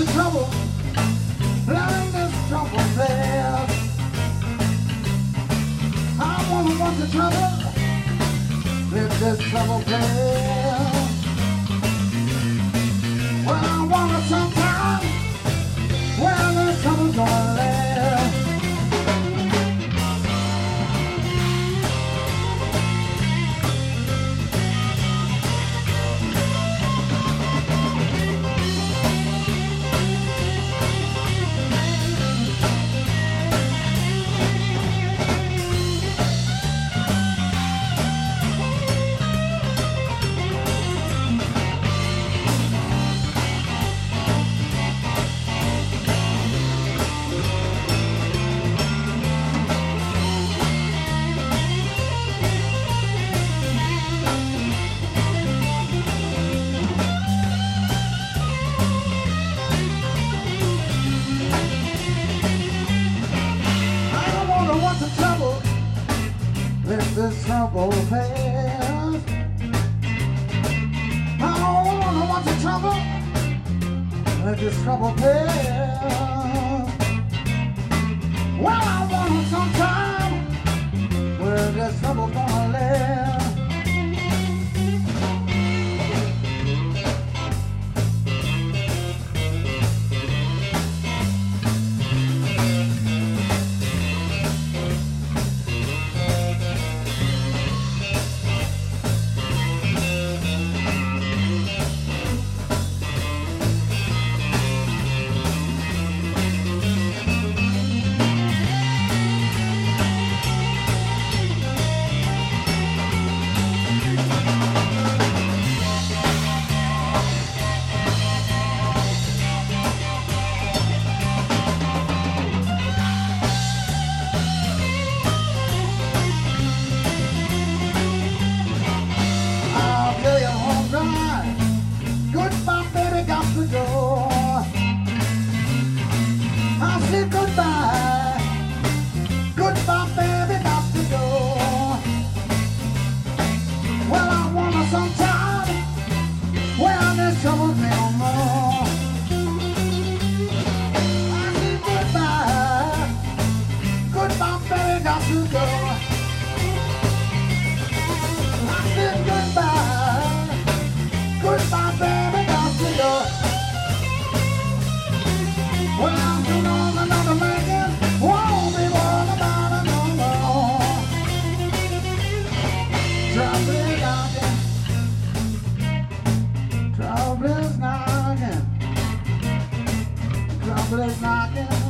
the trouble, learn this trouble fast. I wanna want the trouble, live this trouble fast. Well, I wanna sometime, well, this trouble's gonna last. Let this trouble pass. I don't wanna want the trouble. Let this trouble pass. Well, I want some time where this trouble's gonna last. Goodbye, baby, got to go. I said goodbye. Goodbye, baby, got to go. Well, I want some time. Well, there's trouble no more. I said goodbye. Goodbye, baby, got to go. I said goodbye. Goodbye, baby, got to go. Well, I'm too long another man won't be worried about it no more. Trouble is knocking. Trouble is knocking. Trouble is knocking.